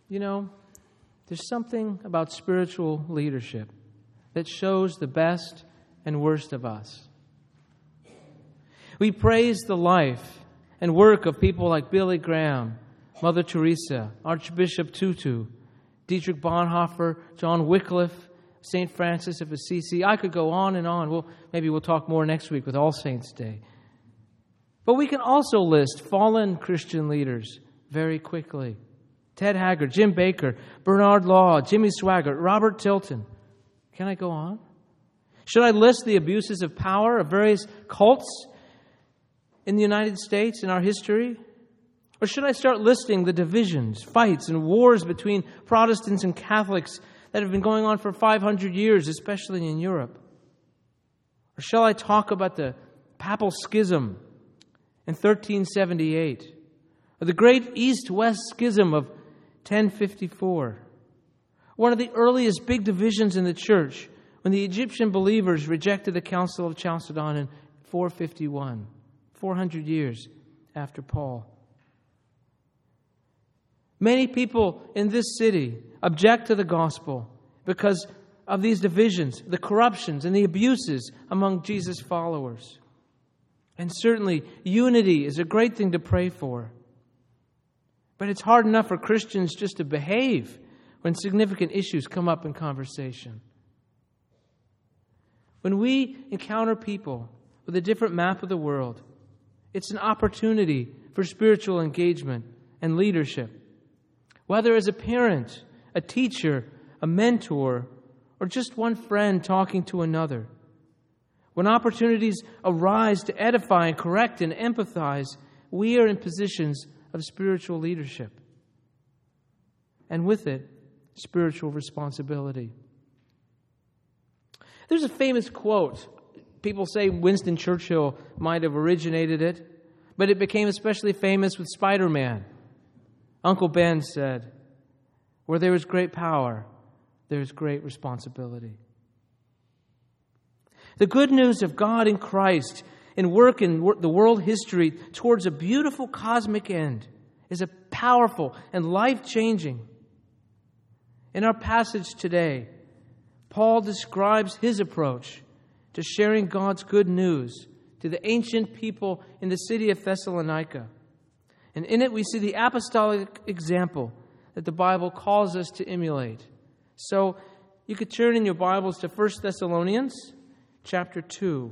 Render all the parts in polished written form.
You know, there's something about spiritual leadership that shows the best and worst of us. We praise the life and work of people like Billy Graham, Mother Teresa, Archbishop Tutu, Dietrich Bonhoeffer, John Wycliffe, St. Francis of Assisi. I could go on and on. Maybe we'll talk more next week with All Saints' Day. But we can also list fallen Christian leaders very quickly. Ted Haggard, Jim Baker, Bernard Law, Jimmy Swaggart, Robert Tilton. Can I go on? Should I list the abuses of power of various cults in the United States in our history? Or should I start listing the divisions, fights, and wars between Protestants and Catholics that have been going on for 500 years, especially in Europe? Or shall I talk about the Papal Schism in 1378? Or the Great East-West Schism of 1054? One of the earliest big divisions in the church when the Egyptian believers rejected the Council of Chalcedon in 451, 400 years after Paul. Many people in this city object to the gospel because of these divisions, the corruptions, and the abuses among Jesus' followers. And certainly, unity is a great thing to pray for. But it's hard enough for Christians just to behave when significant issues come up in conversation. When we encounter people with a different map of the world, it's an opportunity for spiritual engagement and leadership. Whether as a parent, a teacher, a mentor, or just one friend talking to another. When opportunities arise to edify and correct and empathize, we are in positions of spiritual leadership. And with it, spiritual responsibility. There's a famous quote. People say Winston Churchill might have originated it, but it became especially famous with Spider-Man. Uncle Ben said, "Where there is great power, there is great responsibility." The good news of God in Christ and work in the world history towards a beautiful cosmic end is a powerful and life-changing. In our passage today, Paul describes his approach to sharing God's good news to the ancient people in the city of Thessalonica. And in it we see the apostolic example that the Bible calls us to emulate. So you could turn in your Bibles to 1 Thessalonians chapter 2.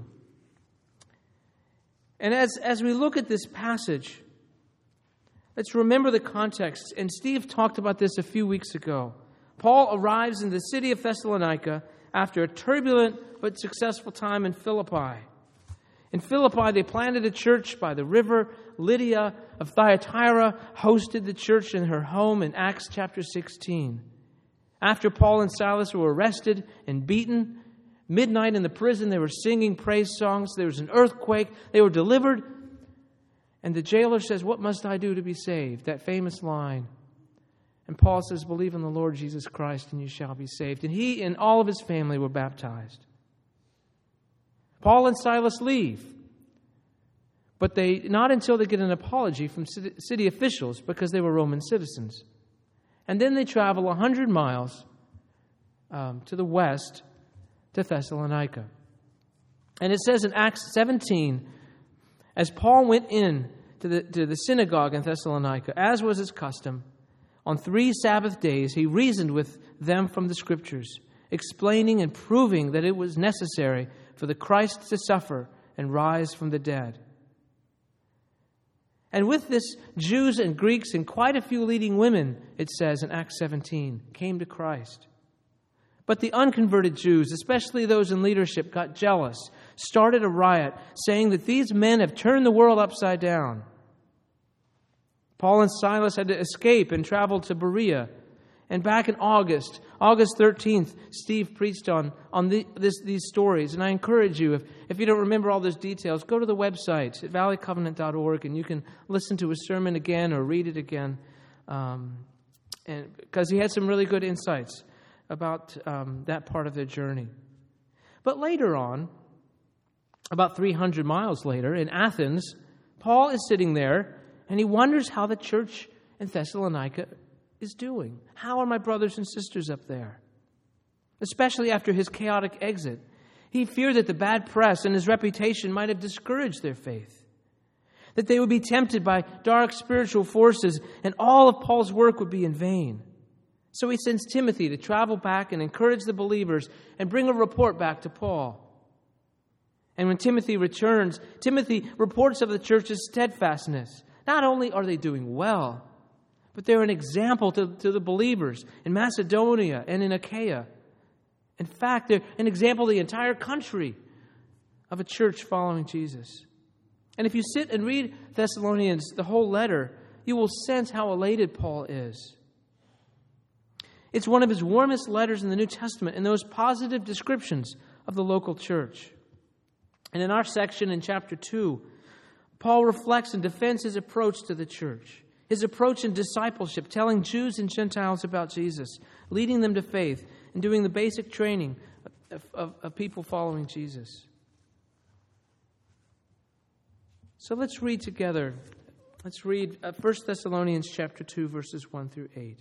And as we look at this passage, let's remember the context. And Steve talked about this a few weeks ago. Paul arrives in the city of Thessalonica after a turbulent but successful time in Philippi. In Philippi, they planted a church by the river. Lydia of Thyatira hosted the church in her home in Acts chapter 16. After Paul and Silas were arrested and beaten, midnight in the prison, they were singing praise songs. There was an earthquake. They were delivered. And the jailer says, "What must I do to be saved?" That famous line. And Paul says, "Believe in the Lord Jesus Christ and you shall be saved." And he and all of his family were baptized. Paul and Silas leave. But not until they get an apology from city officials because they were Roman citizens. And then they travel 100 miles to the west to Thessalonica. And it says in Acts 17, as Paul went in to the synagogue in Thessalonica, as was his custom, on 3 Sabbath days he reasoned with them from the Scriptures, explaining and proving that it was necessary for the Christ to suffer and rise from the dead. And with this, Jews and Greeks and quite a few leading women, it says in Acts 17, came to Christ. But the unconverted Jews, especially those in leadership, got jealous, started a riot, saying that these men have turned the world upside down. Paul and Silas had to escape and travel to Berea. And back in August 13th, Steve preached on these stories. And I encourage you, if you don't remember all those details, go to the website at valleycovenant.org and you can listen to a sermon again or read it again. And because he had some really good insights about that part of their journey. But later on, about 300 miles later, in Athens, Paul is sitting there and he wonders how the church in Thessalonica is doing? How are my brothers and sisters up there? Especially after his chaotic exit, he feared that the bad press and his reputation might have discouraged their faith, that they would be tempted by dark spiritual forces, and all of Paul's work would be in vain. So he sends Timothy to travel back and encourage the believers and bring a report back to Paul. And when Timothy returns, Timothy reports of the church's steadfastness. Not only are they doing well, but they're an example to the believers in Macedonia and in Achaia. In fact, they're an example to the entire country of a church following Jesus. And if you sit and read Thessalonians, the whole letter, you will sense how elated Paul is. It's one of his warmest letters in the New Testament, and those positive descriptions of the local church. And in our section in chapter 2, Paul reflects and defends his approach to the church, his approach in discipleship, telling Jews and Gentiles about Jesus, leading them to faith, and doing the basic training of people following Jesus. So let's read together. Let's read 1 Thessalonians chapter 2, verses 1 through 8.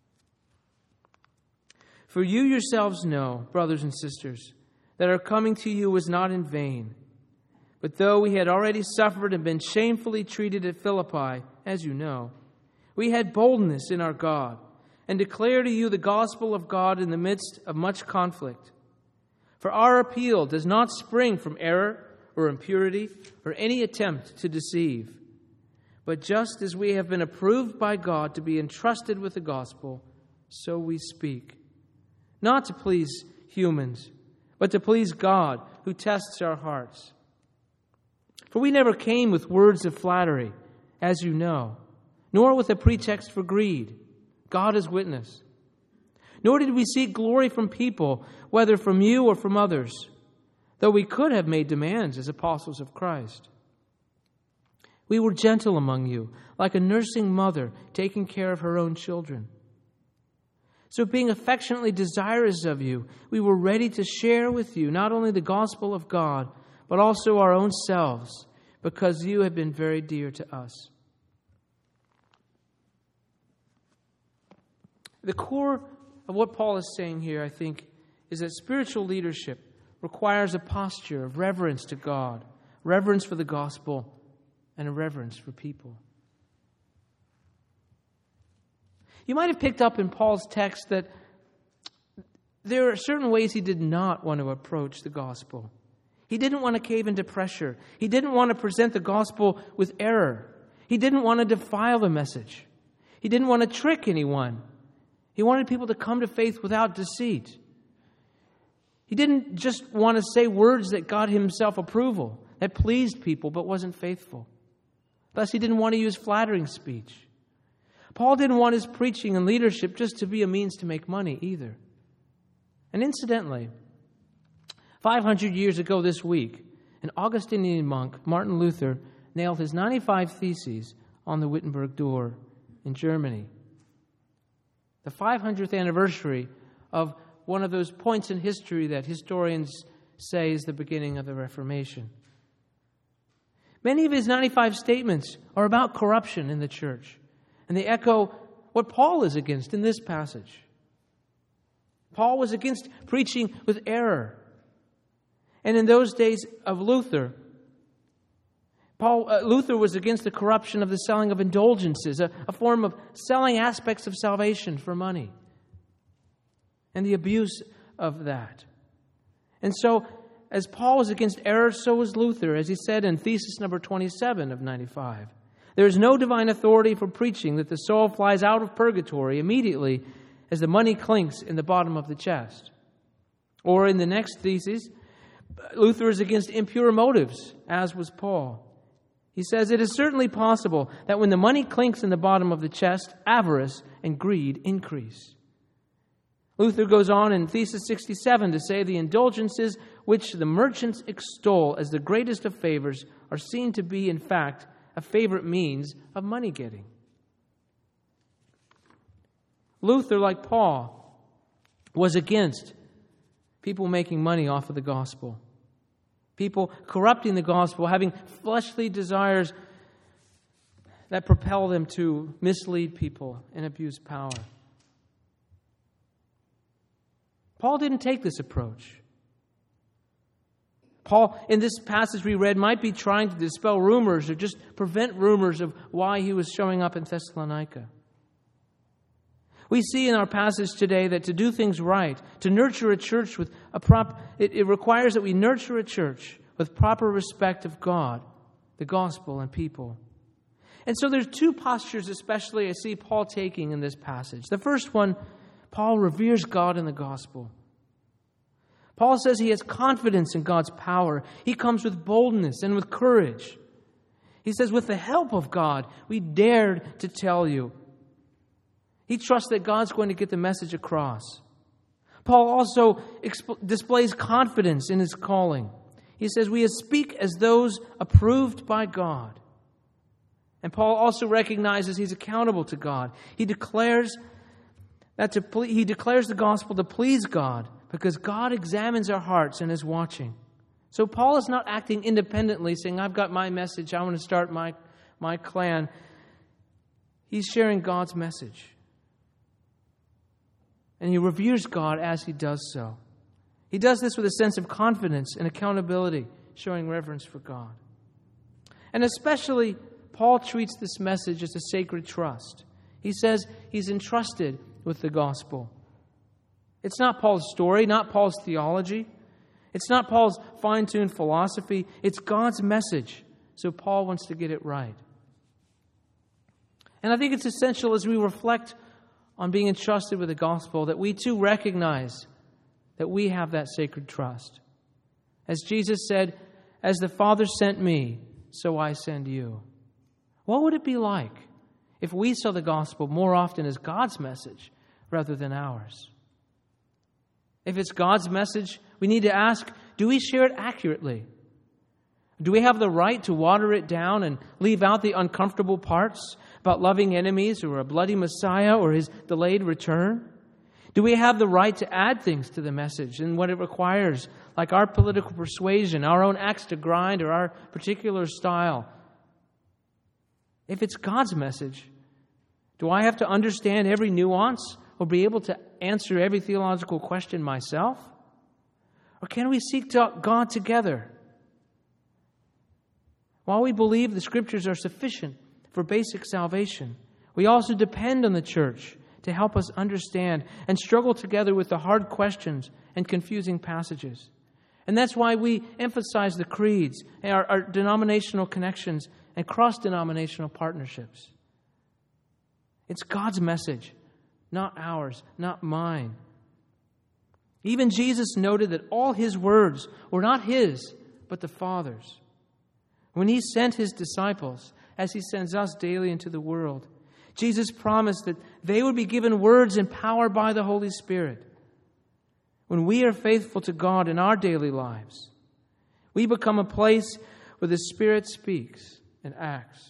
For you yourselves know, brothers and sisters, that our coming to you was not in vain. But though we had already suffered and been shamefully treated at Philippi, as you know, we had boldness in our God, and declare to you the gospel of God in the midst of much conflict. For our appeal does not spring from error or impurity or any attempt to deceive, but just as we have been approved by God to be entrusted with the gospel, so we speak. Not to please humans, but to please God, who tests our hearts. For we never came with words of flattery, as you know, nor with a pretext for greed. God is witness. Nor did we seek glory from people, whether from you or from others, though we could have made demands as apostles of Christ. We were gentle among you, like a nursing mother taking care of her own children. So being affectionately desirous of you, we were ready to share with you not only the gospel of God, but also our own selves, because you have been very dear to us. The core of what Paul is saying here, I think, is that spiritual leadership requires a posture of reverence to God, reverence for the gospel, and a reverence for people. You might have picked up in Paul's text that there are certain ways he did not want to approach the gospel. He didn't want to cave into pressure. He didn't want to present the gospel with error. He didn't want to defile the message. He didn't want to trick anyone. He wanted people to come to faith without deceit. He didn't just want to say words that got himself approval, that pleased people but wasn't faithful. Thus, he didn't want to use flattering speech. Paul didn't want his preaching and leadership just to be a means to make money either. And incidentally, 500 years ago this week, an Augustinian monk, Martin Luther, nailed his 95 Theses on the Wittenberg door in Germany. The 500th anniversary of one of those points in history that historians say is the beginning of the Reformation. Many of his 95 statements are about corruption in the church, and they echo what Paul is against in this passage. Paul was against preaching with error. And in those days of Luther, Luther was against the corruption of the selling of indulgences, a form of selling aspects of salvation for money, and the abuse of that. And so, as Paul was against error, so was Luther, as he said in thesis number 27 of 95. There is no divine authority for preaching that the soul flies out of purgatory immediately as the money clinks in the bottom of the chest. Or in the next thesis, Luther is against impure motives, as was Paul. He says, it is certainly possible that when the money clinks in the bottom of the chest, avarice and greed increase. Luther goes on in thesis 67 to say the indulgences which the merchants extol as the greatest of favors are seen to be, in fact, a favorite means of money getting. Luther, like Paul, was against people making money off of the gospel. People corrupting the gospel, having fleshly desires that propel them to mislead people and abuse power. Paul didn't take this approach. Paul, in this passage we read, might be trying to dispel rumors or just prevent rumors of why he was showing up in Thessalonica. We see in our passage today that to do things right, to nurture a church with it requires that we nurture a church with proper respect of God, the gospel, and people. And so there's two postures especially I see Paul taking in this passage. The first one, Paul reveres God in the gospel. Paul says he has confidence in God's power. He comes with boldness and with courage. He says, with the help of God, we dared to tell you. He trusts that God's going to get the message across. Paul also displays confidence in his calling. He says, we speak as those approved by God. And Paul also recognizes he's accountable to God. He declares the gospel to please God because God examines our hearts and is watching. So Paul is not acting independently, saying, I've got my message, I want to start my clan. He's sharing God's message. And he reveres God as he does so. He does this with a sense of confidence and accountability, showing reverence for God. And especially, Paul treats this message as a sacred trust. He says he's entrusted with the gospel. It's not Paul's story, not Paul's theology. It's not Paul's fine-tuned philosophy. It's God's message. So Paul wants to get it right. And I think it's essential as we reflect on being entrusted with the gospel that we too recognize that we have that sacred trust. As Jesus said, as the Father sent me, so I send you. What would it be like if we saw the gospel more often as God's message rather than ours? If it's God's message, we need to ask, do we share it accurately? Do we have the right to water it down and leave out the uncomfortable parts about loving enemies or a bloody Messiah or his delayed return? Do we have the right to add things to the message and what it requires, like our political persuasion, our own axe to grind, or our particular style? If it's God's message, do I have to understand every nuance or be able to answer every theological question myself? Or can we seek God together? While we believe the Scriptures are sufficient for basic salvation, we also depend on the church to help us understand and struggle together with the hard questions and confusing passages. And that's why we emphasize the creeds, our denominational connections, and cross-denominational partnerships. It's God's message, not ours, not mine. Even Jesus noted that all his words were not his, but the Father's. When he sent his disciples, as he sends us daily into the world, Jesus promised that they would be given words empowered by the Holy Spirit. When we are faithful to God in our daily lives, we become a place where the Spirit speaks and acts.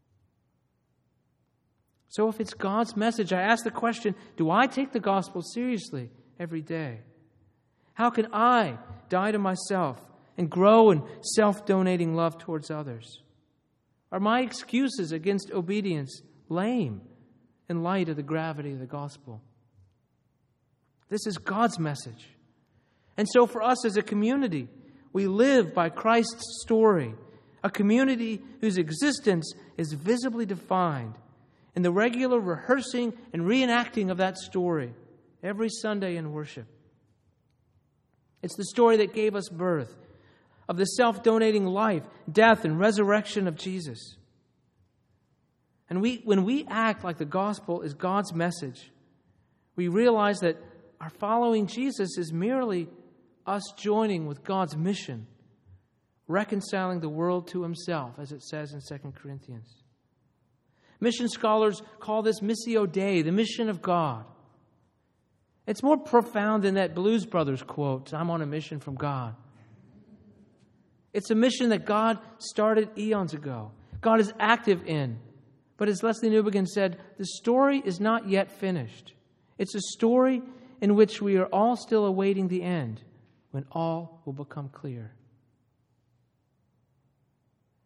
So if it's God's message, I ask the question, do I take the gospel seriously every day? How can I die to myself and grow in self-donating love towards others? Are my excuses against obedience lame in light of the gravity of the gospel? This is God's message. And so for us as a community, we live by Christ's story, a community whose existence is visibly defined in the regular rehearsing and reenacting of that story every Sunday in worship. It's the story that gave us birth, of the self-donating life, death, and resurrection of Jesus. And when we act like the gospel is God's message, we realize that our following Jesus is merely us joining with God's mission, reconciling the world to himself, as it says in 2 Corinthians. Mission scholars call this Missio Dei, the mission of God. It's more profound than that Blues Brothers quote, I'm on a mission from God. It's a mission that God started eons ago. God is active in. But as Leslie Newbegin said, the story is not yet finished. It's a story in which we are all still awaiting the end, when all will become clear.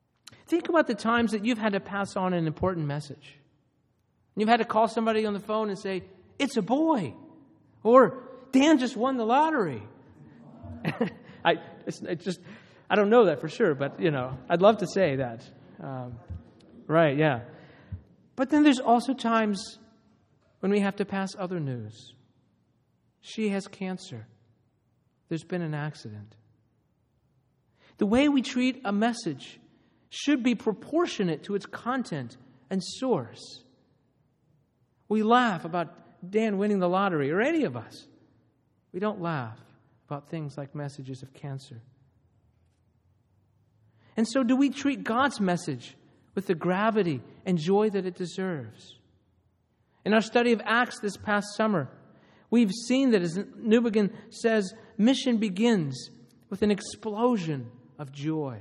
Think about the times that you've had to pass on an important message. You've had to call somebody on the phone and say, "It's a boy," or "Dan just won the lottery." I don't know that for sure, but I'd love to say that. Right, yeah. But then there's also times when we have to pass other news. She has cancer. There's been an accident. The way we treat a message should be proportionate to its content and source. We laugh about Dan winning the lottery, or any of us. We don't laugh about things like messages of cancer. And so do we treat God's message with the gravity and joy that it deserves? In our study of Acts this past summer, we've seen that, as Newbegin says, mission begins with an explosion of joy.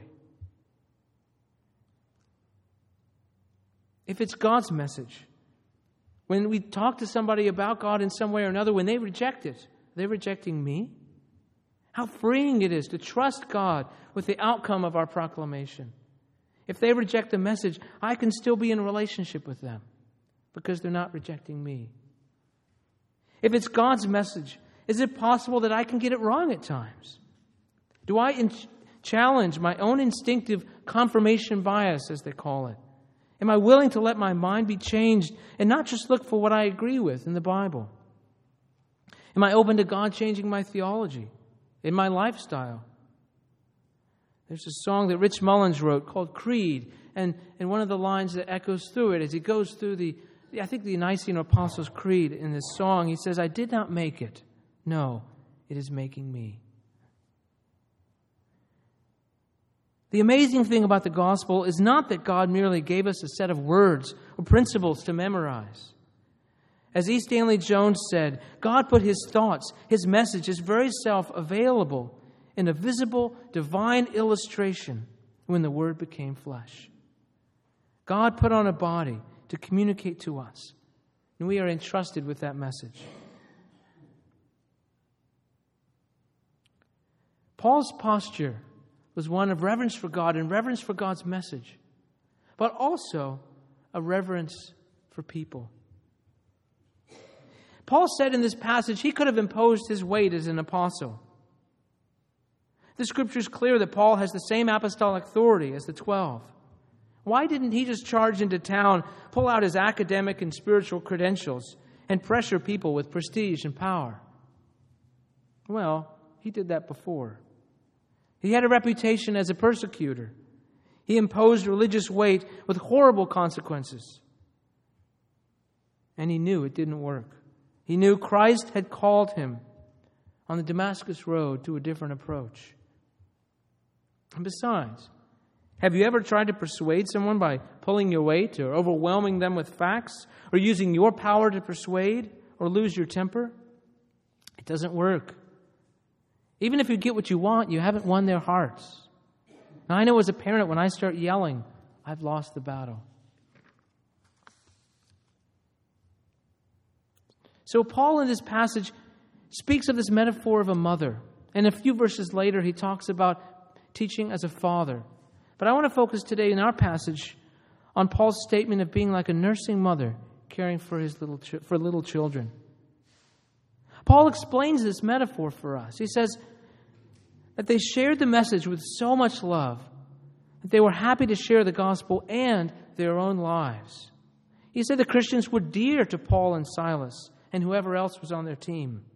If it's God's message, when we talk to somebody about God in some way or another, when they reject it, are they rejecting me? How freeing it is to trust God with the outcome of our proclamation. If they reject the message, I can still be in a relationship with them because they're not rejecting me. If it's God's message, is it possible that I can get it wrong at times? Do I challenge my own instinctive confirmation bias, as they call it? Am I willing to let my mind be changed and not just look for what I agree with in the Bible? Am I open to God changing my theology, in my lifestyle? There's a song that Rich Mullins wrote called Creed, and one of the lines that echoes through it as he goes through the Nicene Apostles' Creed in this song, he says, "I did not make it. No, it is making me." The amazing thing about the gospel is not that God merely gave us a set of words or principles to memorize. As E. Stanley Jones said, God put His thoughts, His message, His very self available in a visible, divine illustration when the Word became flesh. God put on a body to communicate to us, and we are entrusted with that message. Paul's posture was one of reverence for God and reverence for God's message, but also a reverence for people. Paul said in this passage he could have imposed his weight as an apostle. The Scripture is clear that Paul has the same apostolic authority as the 12. Why didn't he just charge into town, pull out his academic and spiritual credentials, and pressure people with prestige and power? Well, he did that before. He had a reputation as a persecutor. He imposed religious weight with horrible consequences. And he knew it didn't work. He knew Christ had called him on the Damascus road to a different approach. And besides, have you ever tried to persuade someone by pulling your weight or overwhelming them with facts or using your power to persuade or lose your temper? It doesn't work. Even if you get what you want, you haven't won their hearts. Now, I know as a parent, when I start yelling, I've lost the battle. So Paul in this passage speaks of this metaphor of a mother. And a few verses later, he talks about teaching as a father. But I want to focus today in our passage on Paul's statement of being like a nursing mother caring for little children. Paul explains this metaphor for us. He says that they shared the message with so much love that they were happy to share the gospel and their own lives. He said the Christians were dear to Paul and Silas and whoever else was on their team.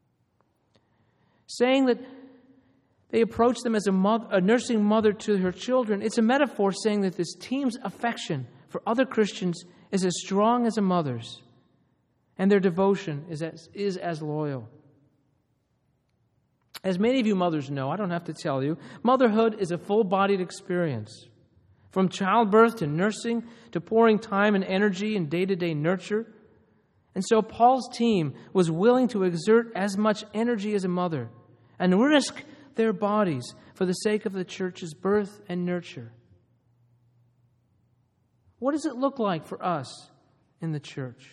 Saying that they approached them as a nursing mother to her children, it's a metaphor saying that this team's affection for other Christians is as strong as a mother's, and their devotion is as loyal. As many of you mothers know, I don't have to tell you, motherhood is a full-bodied experience. From childbirth to nursing to pouring time and energy in day-to-day nurture. And so Paul's team was willing to exert as much energy as a mother and risk their bodies for the sake of the church's birth and nurture. What does it look like for us in the church?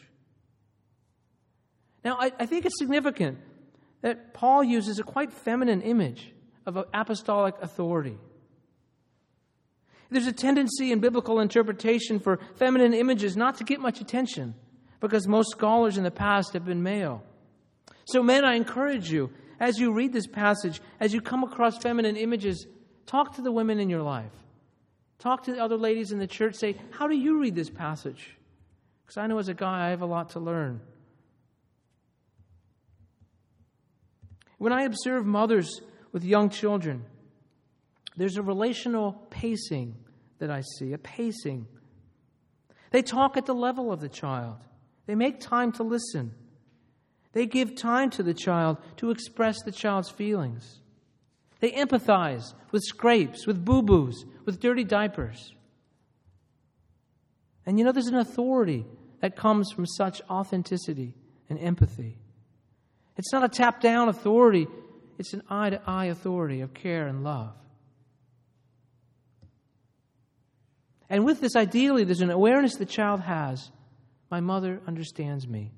Now, I think it's significant that Paul uses a quite feminine image of apostolic authority. There's a tendency in biblical interpretation for feminine images not to get much attention because most scholars in the past have been male. So men, I encourage you, as you read this passage, as you come across feminine images, talk to the women in your life. Talk to the other ladies in the church. Say, how do you read this passage? Because I know as a guy, I have a lot to learn. When I observe mothers with young children, there's a relational pacing that I see, a pacing. They talk at the level of the child. They make time to listen. They give time to the child to express the child's feelings. They empathize with scrapes, with boo-boos, with dirty diapers. And you know, there's an authority that comes from such authenticity and empathy. It's not a tap-down authority. It's an eye-to-eye authority of care and love. And with this, ideally, there's an awareness the child has. My mother understands me.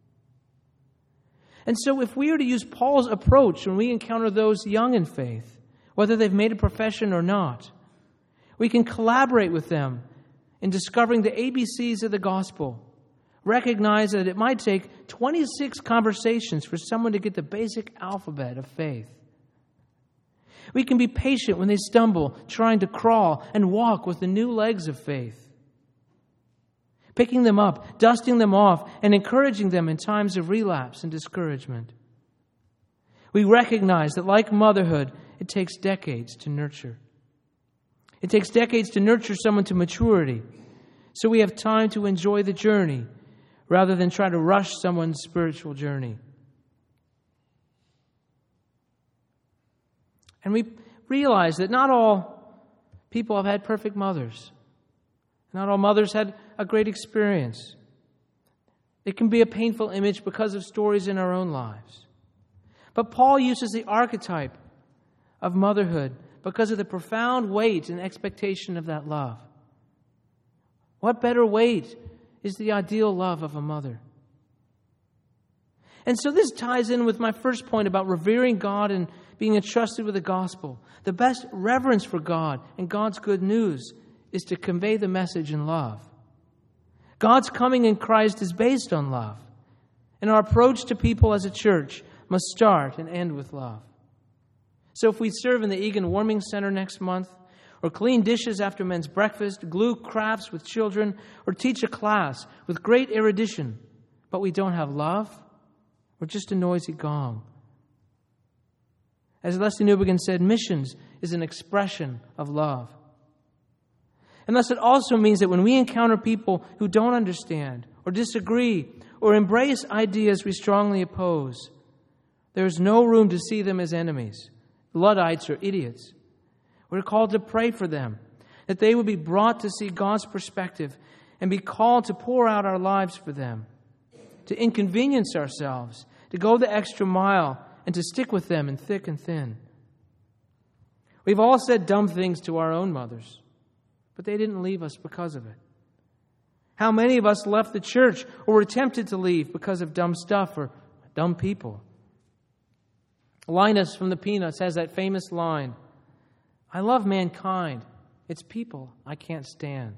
And so if we are to use Paul's approach when we encounter those young in faith, whether they've made a profession or not, we can collaborate with them in discovering the ABCs of the gospel. Recognize that it might take 26 conversations for someone to get the basic alphabet of faith. We can be patient when they stumble, trying to crawl and walk with the new legs of faith. Picking them up, dusting them off, and encouraging them in times of relapse and discouragement. We recognize that like motherhood, it takes decades to nurture. It takes decades to nurture someone to maturity, so we have time to enjoy the journey rather than try to rush someone's spiritual journey. And we realize that not all people have had perfect mothers. Not all mothers had a great experience. It can be a painful image because of stories in our own lives. But Paul uses the archetype of motherhood because of the profound weight and expectation of that love. What better weight is the ideal love of a mother? And so this ties in with my first point about revering God and being entrusted with the gospel. The best reverence for God and God's good news is to convey the message in love. God's coming in Christ is based on love. And our approach to people as a church must start and end with love. So if we serve in the Egan Warming Center next month, or clean dishes after men's breakfast, glue crafts with children, or teach a class with great erudition, but we don't have love, we're just a noisy gong. As Leslie Newbegin said, missions is an expression of love. And thus it also means that when we encounter people who don't understand or disagree or embrace ideas we strongly oppose, there is no room to see them as enemies, Luddites or idiots. We're called to pray for them, that they would be brought to see God's perspective and be called to pour out our lives for them, to inconvenience ourselves, to go the extra mile, and to stick with them in thick and thin. We've all said dumb things to our own mothers, but they didn't leave us because of it. How many of us left the church or were tempted to leave because of dumb stuff or dumb people? Linus from the Peanuts has that famous line, "I love mankind. It's people I can't stand."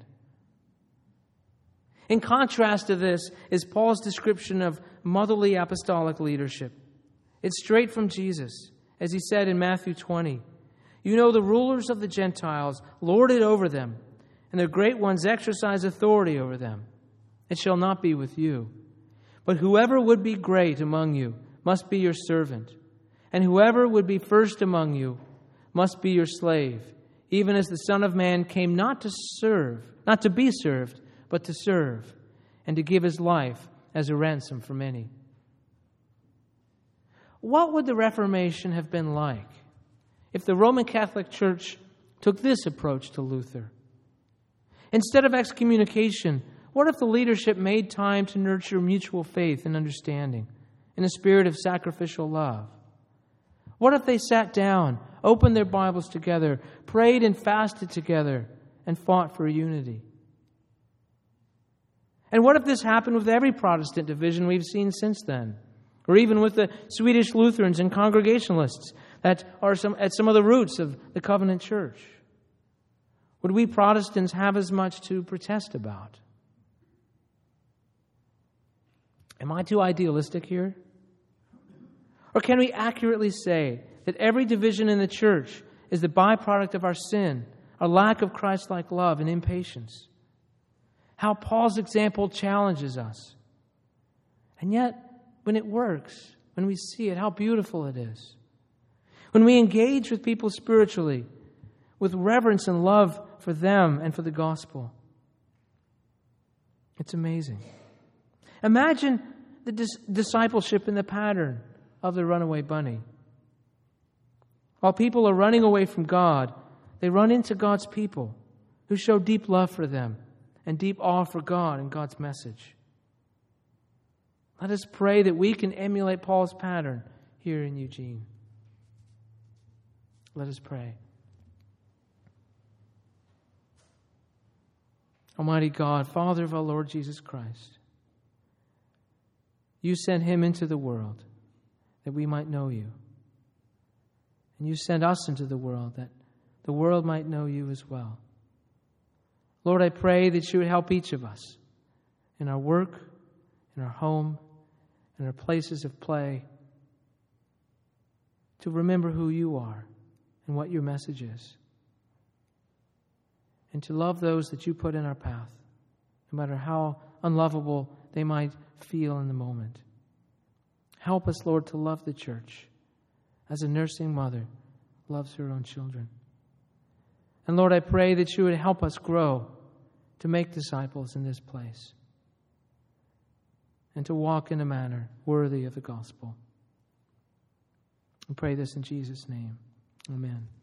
In contrast to this is Paul's description of motherly apostolic leadership. It's straight from Jesus, as he said in Matthew 20. "You know the rulers of the Gentiles lord it over them, and their great ones exercise authority over them. It shall not be with you. But whoever would be great among you must be your servant, and whoever would be first among you must be your slave, even as the Son of Man came not to be served, but to serve, and to give his life as a ransom for many." What would the Reformation have been like if the Roman Catholic Church took this approach to Luther? Instead of excommunication, what if the leadership made time to nurture mutual faith and understanding in a spirit of sacrificial love? What if they sat down, opened their Bibles together, prayed and fasted together, and fought for unity? And what if this happened with every Protestant division we've seen since then? Or even with the Swedish Lutherans and Congregationalists that are at some of the roots of the Covenant Church? would we Protestants have as much to protest about? Am I too idealistic here? Or can we accurately say that every division in the church is the byproduct of our sin, our lack of Christ-like love and impatience? How Paul's example challenges us. And yet, when it works, when we see it, how beautiful it is. When we engage with people spiritually, with reverence and love for them and for the gospel. It's amazing. Imagine the discipleship in the pattern of the runaway bunny. While people are running away from God, they run into God's people who show deep love for them and deep awe for God and God's message. Let us pray that we can emulate Paul's pattern here in Eugene. Let us pray. Almighty God, Father of our Lord Jesus Christ, you sent him into the world that we might know you. And you sent us into the world that the world might know you as well. Lord, I pray that you would help each of us in our work, in our home, in our places of play, to remember who you are and what your message is. And to love those that you put in our path, no matter how unlovable they might feel in the moment. Help us, Lord, to love the church as a nursing mother loves her own children. And Lord, I pray that you would help us grow to make disciples in this place and to walk in a manner worthy of the gospel. I pray this in Jesus' name. Amen.